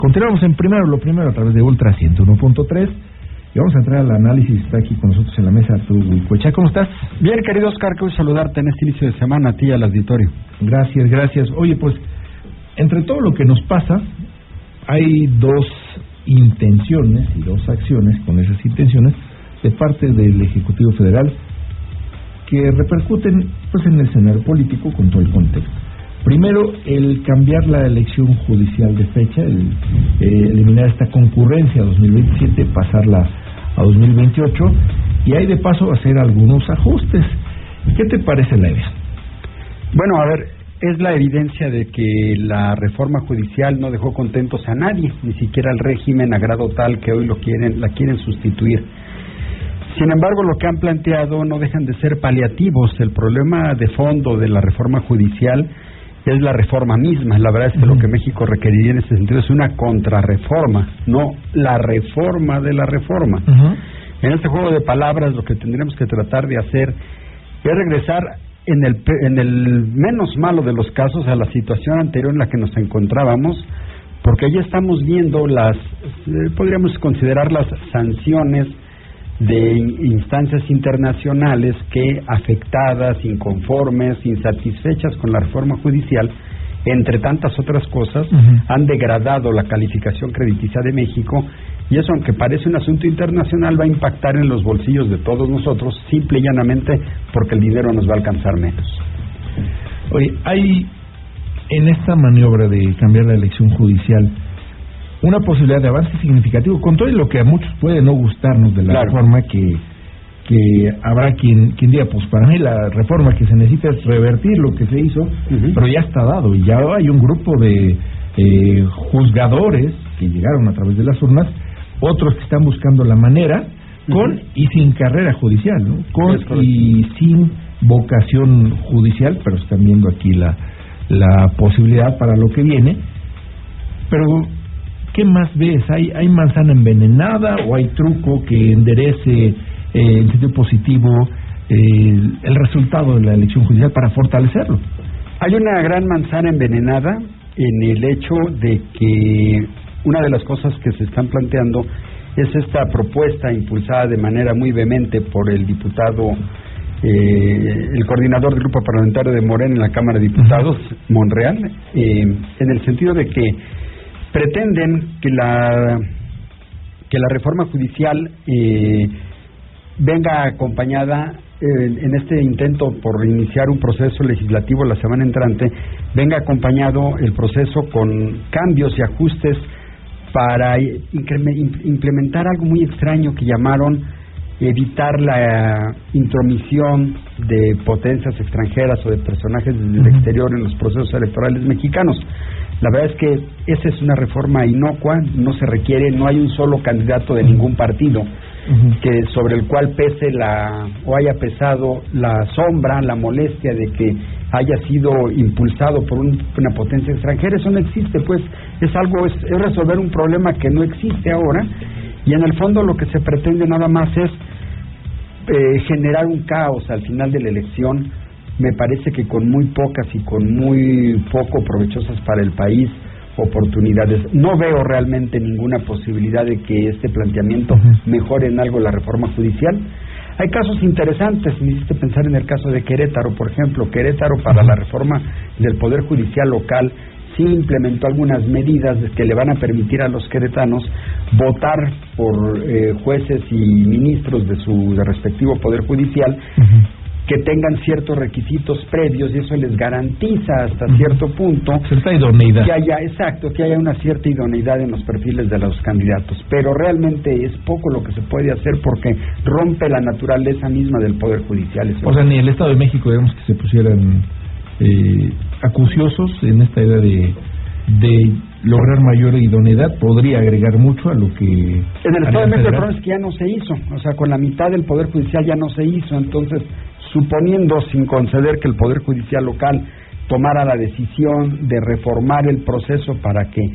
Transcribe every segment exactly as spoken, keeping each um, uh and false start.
Continuamos en Primero lo Primero a través de Ultra ciento uno punto tres y vamos a entrar al análisis. Está aquí con nosotros en la mesa Arturo Huicoechea. ¿Cómo estás? Bien, querido Oscar, que voy a saludarte en este inicio de semana, a ti y al auditorio. Gracias, gracias. Oye, pues, entre todo lo que nos pasa, hay dos intenciones y dos acciones con esas intenciones de parte del Ejecutivo Federal que repercuten pues en el escenario político con todo el contexto. Primero, el cambiar la elección judicial de fecha, el eh, eliminar esta concurrencia a dos mil veintisiete, pasarla a dos mil veintiocho, y hay de paso hacer algunos ajustes. ¿Qué te parece la idea? Bueno, a ver, es la evidencia de que la reforma judicial no dejó contentos a nadie, ni siquiera al régimen a grado tal que hoy lo quieren, la quieren sustituir. Sin embargo, lo que han planteado no dejan de ser paliativos. El problema de fondo de la reforma judicial es la reforma misma. La verdad es que uh-huh. lo que México requeriría en ese sentido es una contrarreforma, no la reforma de la reforma. Uh-huh. En este juego de palabras lo que tendríamos que tratar de hacer es regresar en el, en el menos malo de los casos a la situación anterior en la que nos encontrábamos, porque ya estamos viendo las, eh, podríamos considerar las sanciones de instancias internacionales que, afectadas, inconformes, insatisfechas con la reforma judicial, entre tantas otras cosas, uh-huh. han degradado la calificación crediticia de México, y eso, aunque parece un asunto internacional, va a impactar en los bolsillos de todos nosotros, simple y llanamente porque el dinero nos va a alcanzar menos. Oye, hay en esta maniobra de cambiar la elección judicial una posibilidad de avance significativo, con todo lo que a muchos puede no gustarnos de la claro. reforma, que que habrá quien quien diga, pues para mí la reforma que se necesita es revertir lo que se hizo, uh-huh. pero ya está dado, y ya hay un grupo de eh, juzgadores que llegaron a través de las urnas, otros que están buscando la manera, con uh-huh. y sin carrera judicial, ¿no? Con y sin vocación judicial, pero están viendo aquí la, la posibilidad para lo que viene. Pero ¿qué más ves? ¿Hay, hay manzana envenenada o hay truco que enderece eh, en sentido positivo eh, el, el resultado de la elección judicial para fortalecerlo? Hay una gran manzana envenenada en el hecho de que una de las cosas que se están planteando es esta propuesta impulsada de manera muy vehemente por el diputado, eh, el coordinador del grupo parlamentario de Morena en la Cámara de Diputados, uh-huh. Monreal, eh, en el sentido de que pretenden que la que la reforma judicial eh, venga acompañada eh, en este intento por iniciar un proceso legislativo la semana entrante, venga acompañado el proceso con cambios y ajustes para implementar algo muy extraño que llamaron evitar la intromisión de potencias extranjeras o de personajes del exterior en los procesos electorales mexicanos. La verdad es que esa es una reforma inocua, no se requiere, no hay un solo candidato de ningún partido uh-huh. que sobre el cual pese la o haya pesado la sombra, la molestia de que haya sido impulsado por un, una potencia extranjera. Eso no existe, pues es algo, es, es resolver un problema que no existe ahora, y en el fondo lo que se pretende nada más es eh, generar un caos al final de la elección. Me parece que con muy pocas y con muy poco provechosas para el país oportunidades. No veo realmente ninguna posibilidad de que este planteamiento uh-huh. mejore en algo la reforma judicial. Hay casos interesantes, me hiciste pensar en el caso de Querétaro, por ejemplo. Querétaro, para la reforma del Poder Judicial local, sí implementó algunas medidas que le van a permitir a los queretanos votar por eh, jueces y ministros de su de respectivo Poder Judicial, uh-huh. que tengan ciertos requisitos previos, y eso les garantiza hasta cierto punto cierta idoneidad, que haya, exacto, que haya una cierta idoneidad en los perfiles de los candidatos, pero realmente es poco lo que se puede hacer porque rompe la naturaleza misma del Poder Judicial. Eso o sea, ni el Estado de México, digamos, que se pusieran eh, acuciosos en esta idea de de lograr mayor idoneidad, podría agregar mucho a lo que... En el Estado de México el problema es que ya no se hizo, o sea, con la mitad del Poder Judicial ya no se hizo. Entonces, suponiendo, sin conceder, que el Poder Judicial local tomara la decisión de reformar el proceso para que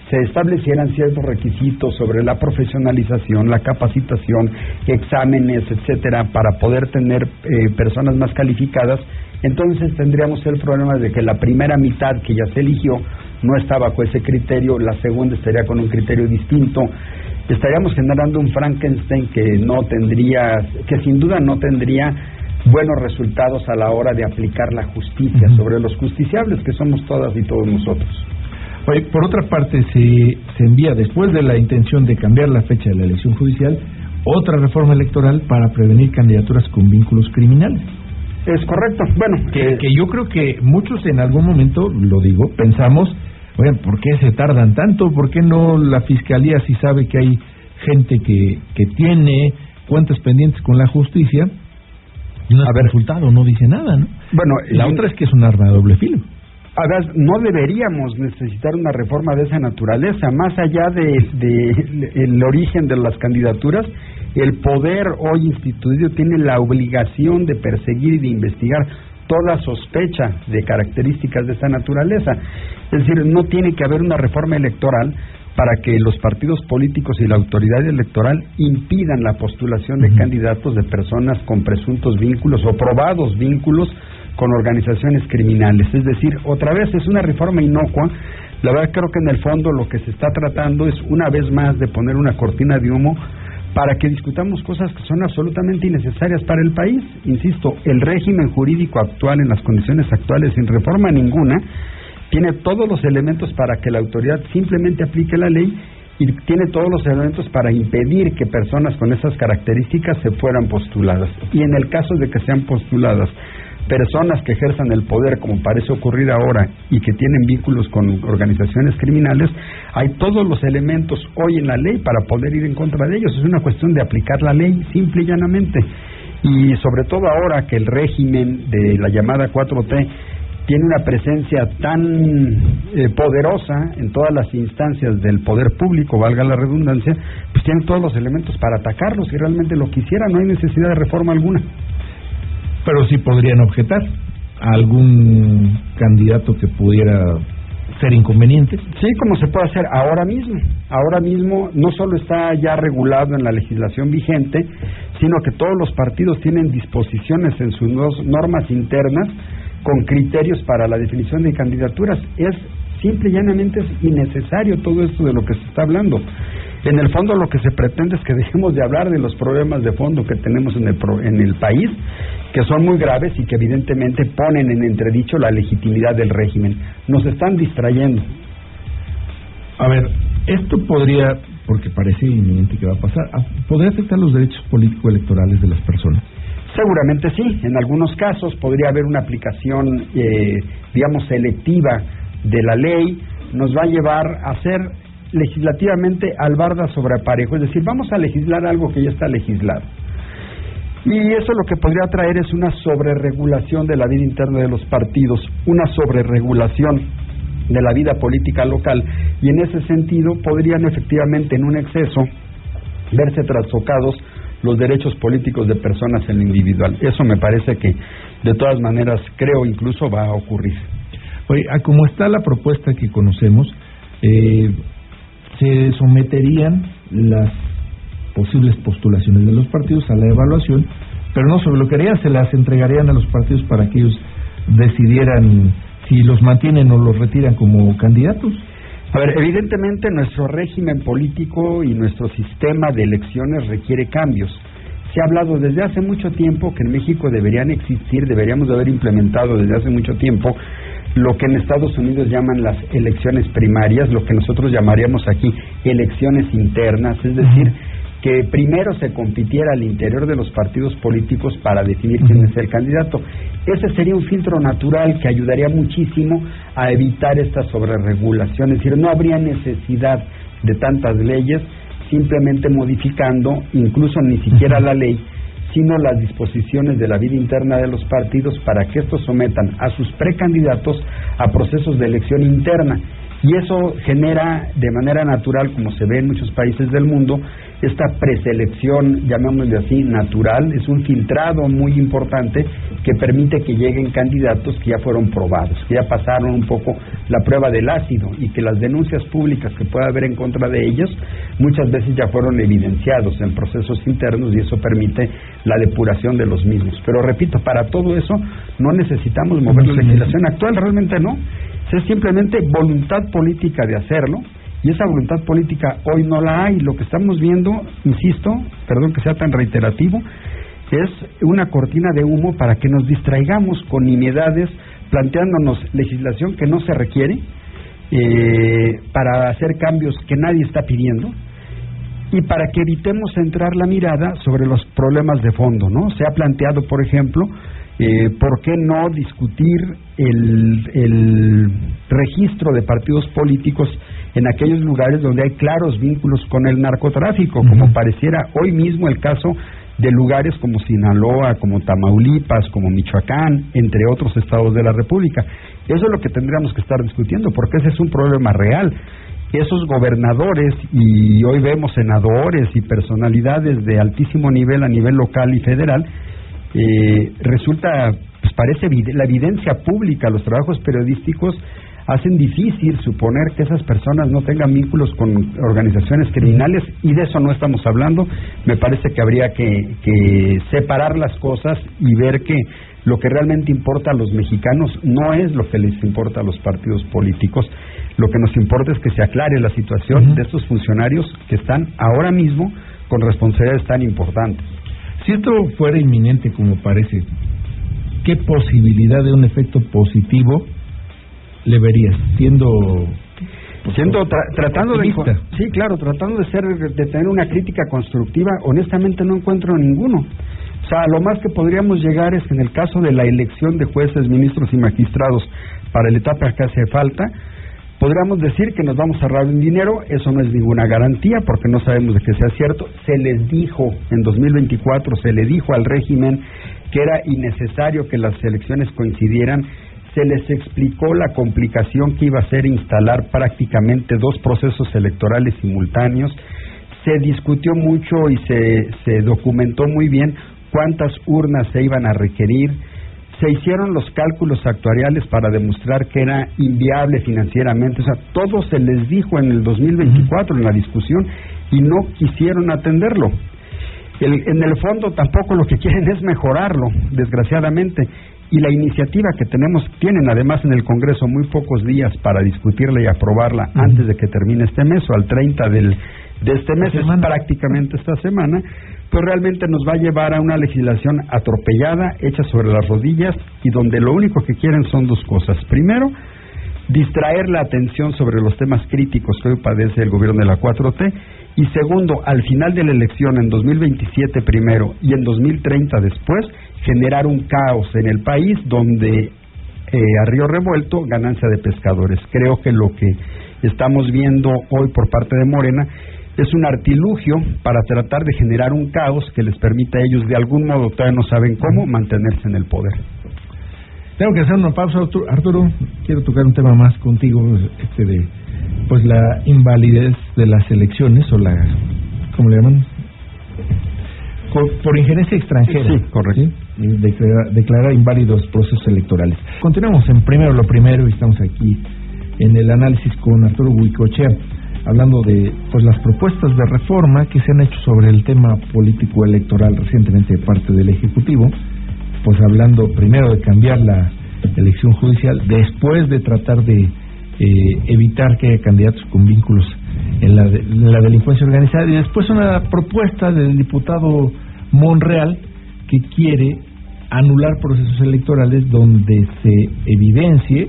se establecieran ciertos requisitos sobre la profesionalización, la capacitación, exámenes, etcétera, para poder tener eh, personas más calificadas, entonces tendríamos el problema de que la primera mitad que ya se eligió no estaba con ese criterio, la segunda estaría con un criterio distinto. Estaríamos generando un Frankenstein que no tendría, que sin duda no tendría buenos resultados a la hora de aplicar la justicia uh-huh. sobre los justiciables que somos todas y todos nosotros. Oye, por otra parte, se, se envía, después de la intención de cambiar la fecha de la elección judicial, otra reforma electoral para prevenir candidaturas con vínculos criminales. Es correcto. Bueno, que, que yo creo que muchos en algún momento, lo digo, pensamos, oigan, ¿por qué se tardan tanto? ¿Por qué no la Fiscalía, si sabe que hay gente que, que tiene cuentas pendientes con la justicia, y no ha resultado, no dice nada, ¿no? Bueno, la y... otra es que es un arma de doble filo. A ver, no deberíamos necesitar una reforma de esa naturaleza, más allá de, de el origen de las candidaturas. El poder hoy instituido tiene la obligación de perseguir y de investigar toda sospecha de características de esta naturaleza. Es decir, no tiene que haber una reforma electoral para que los partidos políticos y la autoridad electoral impidan la postulación de uh-huh. candidatos de personas con presuntos vínculos o probados vínculos con organizaciones criminales. Es decir, otra vez es una reforma inocua. La verdad creo que en el fondo lo que se está tratando es una vez más de poner una cortina de humo para que discutamos cosas que son absolutamente innecesarias para el país. Insisto, el régimen jurídico actual, en las condiciones actuales, sin reforma ninguna, tiene todos los elementos para que la autoridad simplemente aplique la ley y tiene todos los elementos para impedir que personas con esas características se fueran postuladas. Y en el caso de que sean postuladas personas que ejerzan el poder, como parece ocurrir ahora, y que tienen vínculos con organizaciones criminales, hay todos los elementos hoy en la ley para poder ir en contra de ellos. Es una cuestión de aplicar la ley simple y llanamente. Y sobre todo ahora que el régimen de la llamada cuatro T tiene una presencia tan eh, poderosa en todas las instancias del poder público, valga la redundancia, pues tienen todos los elementos para atacarlos. Si realmente lo quisiera, no hay necesidad de reforma alguna. Pero sí podrían objetar a algún candidato que pudiera ser inconveniente. Sí, como se puede hacer ahora mismo. Ahora mismo no solo está ya regulado en la legislación vigente, sino que todos los partidos tienen disposiciones en sus normas internas con criterios para la definición de candidaturas. Es simple y llanamente es innecesario todo esto de lo que se está hablando. En el fondo lo que se pretende es que dejemos de hablar de los problemas de fondo que tenemos en el, pro, en el país, que son muy graves y que evidentemente ponen en entredicho la legitimidad del régimen. Nos están distrayendo. A ver, esto podría, porque parece inminente que va a pasar, ¿podría afectar los derechos político-electorales de las personas? Seguramente sí. En algunos casos podría haber una aplicación, eh, digamos, selectiva de la ley. Nos va a llevar a ser legislativamente albarda sobre aparejo, es decir, vamos a legislar algo que ya está legislado. Y eso lo que podría traer es una sobreregulación de la vida interna de los partidos, una sobreregulación de la vida política local, y en ese sentido podrían efectivamente en un exceso verse trastocados los derechos políticos de personas en lo individual. Eso me parece que de todas maneras creo incluso va a ocurrir. Oye, a como está la propuesta que conocemos, eh, se someterían las posibles postulaciones de los partidos a la evaluación, pero no sobre lo que harían, se las entregarían a los partidos para que ellos decidieran si los mantienen o los retiran como candidatos. A ver, evidentemente nuestro régimen político y nuestro sistema de elecciones requiere cambios. Se ha hablado desde hace mucho tiempo que en México deberían existir, deberíamos de haber implementado desde hace mucho tiempo lo que en Estados Unidos llaman las elecciones primarias, lo que nosotros llamaríamos aquí elecciones internas, es decir, que primero se compitiera al interior de los partidos políticos para definir quién es el candidato. Ese sería un filtro natural que ayudaría muchísimo a evitar esta sobreregulación, es decir, no habría necesidad de tantas leyes, simplemente modificando incluso ni siquiera la ley, sino las disposiciones de la vida interna de los partidos para que estos sometan a sus precandidatos a procesos de elección interna. Y eso genera de manera natural, como se ve en muchos países del mundo, esta preselección, llamémosle así, natural, es un filtrado muy importante que permite que lleguen candidatos que ya fueron probados, que ya pasaron un poco la prueba del ácido y que las denuncias públicas que pueda haber en contra de ellos muchas veces ya fueron evidenciados en procesos internos y eso permite la depuración de los mismos. Pero repito, para todo eso no necesitamos mover la legislación actual, realmente no. Es simplemente voluntad política de hacerlo, y esa voluntad política hoy no la hay. Lo que estamos viendo, insisto, perdón que sea tan reiterativo, es una cortina de humo para que nos distraigamos con nimiedades, planteándonos legislación que no se requiere, eh, para hacer cambios que nadie está pidiendo, y para que evitemos centrar la mirada sobre los problemas de fondo, ¿no? Se ha planteado, por ejemplo, Eh, ¿por qué no discutir el, el registro de partidos políticos en aquellos lugares donde hay claros vínculos con el narcotráfico, como uh-huh. pareciera hoy mismo el caso de lugares como Sinaloa, como Tamaulipas, como Michoacán, entre otros estados de la República? Eso es lo que tendríamos que estar discutiendo, porque ese es un problema real. Esos gobernadores, y hoy vemos senadores y personalidades de altísimo nivel a nivel local y federal, Eh, resulta, pues parece la evidencia pública, los trabajos periodísticos hacen difícil suponer que esas personas no tengan vínculos con organizaciones criminales, y de eso no estamos hablando. Me parece que habría que, que separar las cosas y ver que lo que realmente importa a los mexicanos no es lo que les importa a los partidos políticos. Lo que nos importa es que se aclare la situación uh-huh. de estos funcionarios que están ahora mismo con responsabilidades tan importantes. Si esto fuera inminente, como parece, ¿qué posibilidad de un efecto positivo le verías? Siendo, pues, siendo tra tratando de sí, claro, tratando de ser de tener una crítica constructiva, honestamente no encuentro ninguno. O sea, lo más que podríamos llegar es que en el caso de la elección de jueces, ministros y magistrados para la etapa que hace falta, podríamos decir que nos vamos a ahorrar un dinero. Eso no es ninguna garantía porque no sabemos de que sea cierto. Se les dijo en dos mil veinticuatro, se le dijo al régimen que era innecesario que las elecciones coincidieran. Se les explicó la complicación que iba a ser instalar prácticamente dos procesos electorales simultáneos. Se discutió mucho y se, se documentó muy bien cuántas urnas se iban a requerir. Se hicieron los cálculos actuariales para demostrar que era inviable financieramente. O sea, todo se les dijo en el dos mil veinticuatro en la discusión y no quisieron atenderlo. El, en el fondo tampoco lo que quieren es mejorarlo, desgraciadamente. Y la iniciativa que tenemos, tienen además en el Congreso muy pocos días para discutirla y aprobarla uh-huh. antes de que termine este mes, o al treinta del, de este mes, es prácticamente esta semana, pues realmente nos va a llevar a una legislación atropellada, hecha sobre las rodillas, y donde lo único que quieren son dos cosas. Primero, distraer la atención sobre los temas críticos que hoy padece el gobierno de la cuatro T, y segundo, al final de la elección, en dos mil veintisiete primero y en dos mil treinta después, generar un caos en el país donde eh, a río revuelto, ganancia de pescadores. Creo que lo que estamos viendo hoy por parte de Morena es un artilugio para tratar de generar un caos que les permita a ellos, de algún modo, todavía no saben cómo, mantenerse en el poder. Tengo que hacer una pausa, Arturo. Quiero tocar un tema más contigo, este de pues la invalidez de las elecciones, o la, ¿cómo le llaman? Por, por injerencia extranjera. Sí, correcto. ¿Sí? Declarar, declarar inválidos procesos electorales. Continuamos en Primero lo Primero y estamos aquí en el análisis con Arturo Huicochea, hablando de pues las propuestas de reforma que se han hecho sobre el tema político electoral recientemente de parte del Ejecutivo, pues hablando primero de cambiar la elección judicial, después de tratar de eh, evitar que haya candidatos con vínculos en la, de, en la delincuencia organizada, y después una propuesta del diputado Monreal que quiere anular procesos electorales donde se evidencie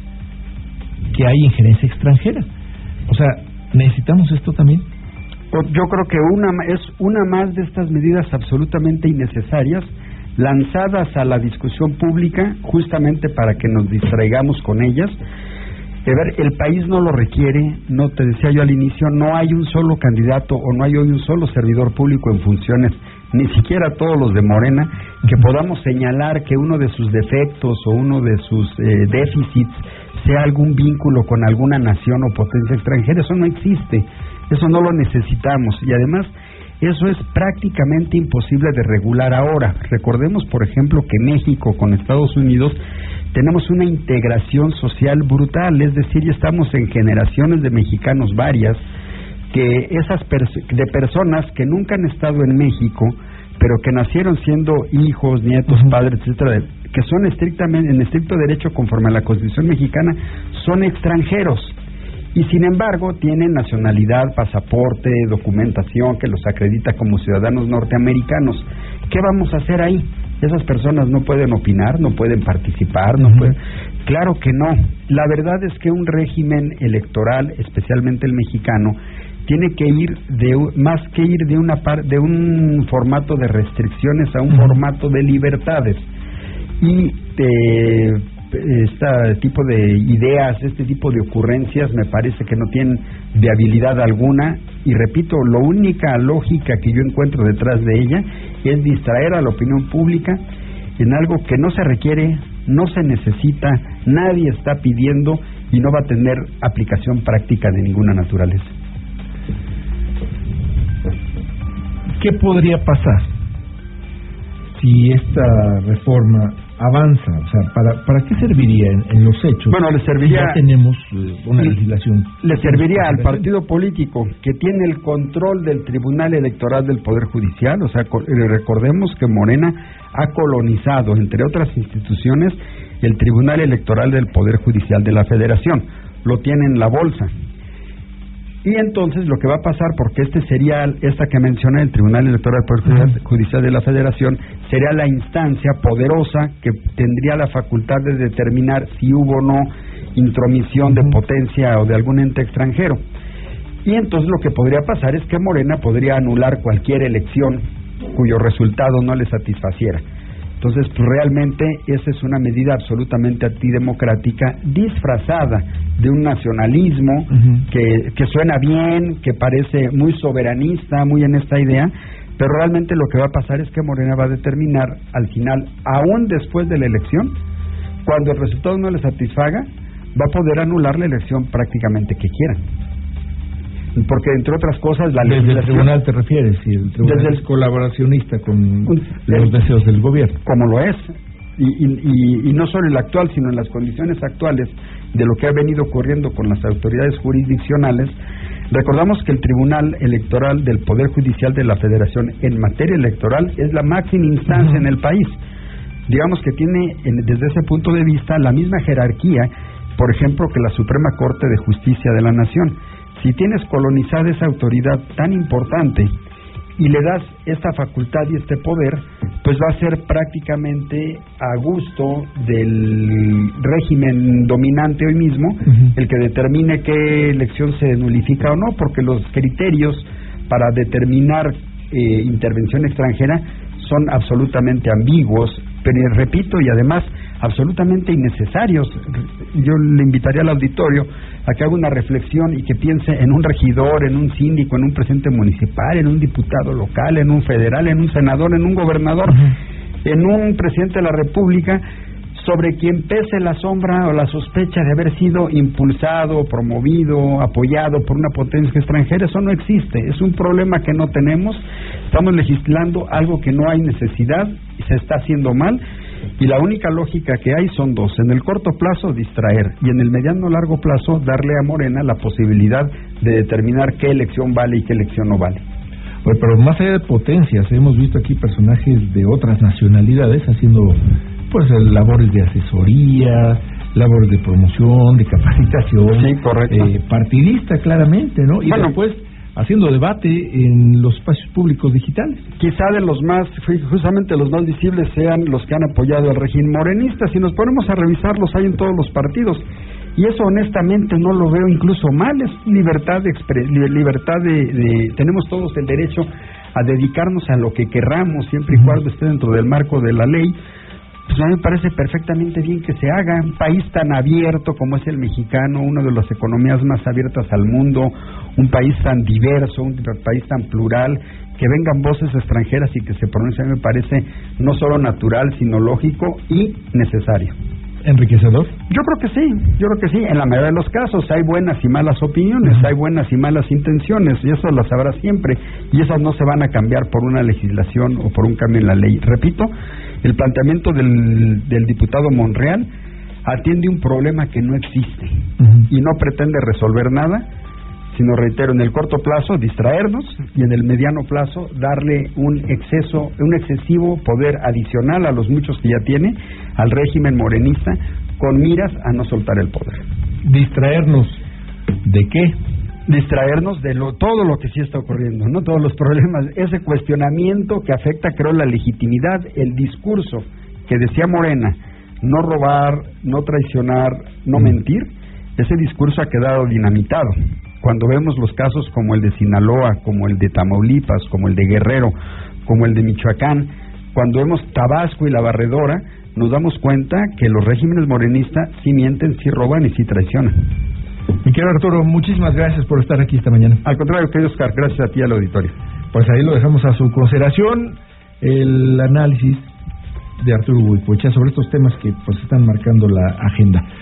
que hay injerencia extranjera. O sea, ¿necesitamos esto también? Yo creo que una es una más de estas medidas absolutamente innecesarias, lanzadas a la discusión pública justamente para que nos distraigamos con ellas. De ver, el país no lo requiere. No, te decía yo al inicio, no hay un solo candidato o no hay hoy un solo servidor público en funciones ni siquiera todos los de Morena, que podamos señalar que uno de sus defectos o uno de sus eh, déficits sea algún vínculo con alguna nación o potencia extranjera. Eso no existe, eso no lo necesitamos, y además eso es prácticamente imposible de regular ahora. Recordemos, por ejemplo, que México con Estados Unidos tenemos una integración social brutal, es decir, ya estamos en generaciones de mexicanos varias, que esas pers- de personas que nunca han estado en México, pero que nacieron siendo hijos, nietos, uh-huh. padres, etcétera, que son estrictamente, en estricto derecho conforme a la Constitución mexicana, son extranjeros. Y sin embargo tienen nacionalidad, pasaporte, documentación que los acredita como ciudadanos norteamericanos. ¿Qué vamos a hacer ahí? Esas personas no pueden opinar, no pueden participar, no uh-huh. pueden... Claro que no. La verdad es que un régimen electoral, especialmente el mexicano, tiene que ir de más que ir de una par, de un formato de restricciones a un uh-huh. formato de libertades. Y de este tipo de ideas, este tipo de ocurrencias me parece que no tienen viabilidad alguna, y repito, la única lógica que yo encuentro detrás de ella es distraer a la opinión pública en algo que no se requiere, no se necesita, nadie está pidiendo y no va a tener aplicación práctica de ninguna naturaleza. ¿Qué podría pasar si esta reforma avanza? O sea, ¿para, para qué serviría en, en los hechos? Bueno, le serviría... Ya tenemos eh, una legislación. Le serviría al partido político que tiene el control del Tribunal Electoral del Poder Judicial. O sea, recordemos que Morena ha colonizado, entre otras instituciones, el Tribunal Electoral del Poder Judicial de la Federación. Lo tiene en la bolsa. Y entonces lo que va a pasar, porque este sería, esta que mencioné, el Tribunal Electoral uh-huh. Judicial de la Federación, sería la instancia poderosa que tendría la facultad de determinar si hubo o no intromisión uh-huh. de potencia o de algún ente extranjero. Y entonces lo que podría pasar es que Morena podría anular cualquier elección cuyo resultado no le satisfaciera. Entonces, pues realmente esa es una medida absolutamente antidemocrática, disfrazada de un nacionalismo uh-huh. que, que suena bien, que parece muy soberanista, muy en esta idea, pero realmente lo que va a pasar es que Morena va a determinar al final, aún después de la elección, cuando el resultado no le satisfaga, va a poder anular la elección prácticamente que quieran. Porque, entre otras cosas, la desde legislación... el tribunal te refieres, y el tribunal desde el, es colaboracionista con un, los el, deseos del gobierno. Como lo es, y, y, y, y no solo en la actual, sino en las condiciones actuales de lo que ha venido ocurriendo con las autoridades jurisdiccionales. Recordamos que el Tribunal Electoral del Poder Judicial de la Federación en materia electoral es la máxima instancia uh-huh. en el país. Digamos que tiene, en, desde ese punto de vista, la misma jerarquía, por ejemplo, que la Suprema Corte de Justicia de la Nación. Si tienes colonizada esa autoridad tan importante y le das esta facultad y este poder, pues va a ser prácticamente a gusto del régimen dominante hoy mismo uh-huh. el que determine qué elección se nulifica o no, porque los criterios para determinar eh, intervención extranjera son absolutamente ambiguos, pero repito, y además absolutamente innecesarios. Yo le invitaría al auditorio a que haga una reflexión y que piense en un regidor, en un síndico, en un presidente municipal, en un diputado local, en un federal, en un senador, en un gobernador, uh-huh. en un presidente de la República, sobre quien pese la sombra o la sospecha de haber sido impulsado, promovido, apoyado por una potencia extranjera. Eso no existe, es un problema que no tenemos. Estamos legislando algo que no hay necesidad y se está haciendo mal, y la única lógica que hay son dos: en el corto plazo distraer, y en el mediano largo plazo darle a Morena la posibilidad de determinar qué elección vale y qué elección no vale. Bueno, pero más allá de potencias, hemos visto aquí personajes de otras nacionalidades haciendo pues labores de asesoría, labores de promoción, de capacitación, sí, correcto. Eh, partidista claramente, ¿no? Y bueno, después haciendo debate en los espacios públicos digitales. Quizá de los más, justamente los más visibles sean los que han apoyado al régimen morenista. Si nos ponemos a revisarlos, hay en todos los partidos. Y eso honestamente no lo veo incluso mal, es libertad de expre- libertad de, de tenemos todos el derecho a dedicarnos a lo que querramos, siempre y cuando esté dentro del marco de la ley. pues a mí me parece perfectamente bien que se haga. Un país tan abierto como es el mexicano, una de las economías más abiertas al mundo, un país tan diverso, un país tan plural, que vengan voces extranjeras y que se pronuncien, me parece no solo natural, sino lógico y necesario. ¿Enriquecedor? Yo creo que sí, yo creo que sí. En la mayoría de los casos hay buenas y malas opiniones, uh-huh. hay buenas y malas intenciones, y eso las habrá siempre, y esas no se van a cambiar por una legislación o por un cambio en la ley. Repito, el planteamiento del, del diputado Monreal atiende un problema que no existe, uh-huh. y no pretende resolver nada, sino, reitero, en el corto plazo distraernos y en el mediano plazo darle un exceso, un excesivo poder adicional a los muchos que ya tiene al régimen morenista, con miras a no soltar el poder. ¿Distraernos de qué? Distraernos de lo, todo lo que sí está ocurriendo, no todos los problemas, ese cuestionamiento que afecta, creo, la legitimidad, el discurso que decía Morena, no robar, no traicionar, no mm. mentir, ese discurso ha quedado dinamitado. Cuando vemos los casos como el de Sinaloa, como el de Tamaulipas, como el de Guerrero, como el de Michoacán, cuando vemos Tabasco y La Barredora, nos damos cuenta que los regímenes morenistas sí mienten, sí roban y sí traicionan. Mi querido Arturo, muchísimas gracias por estar aquí esta mañana. Al contrario, querido Oscar, gracias a ti y al auditorio. Pues ahí lo dejamos a su consideración, el análisis de Arturo Huicochea sobre estos temas que pues están marcando la agenda.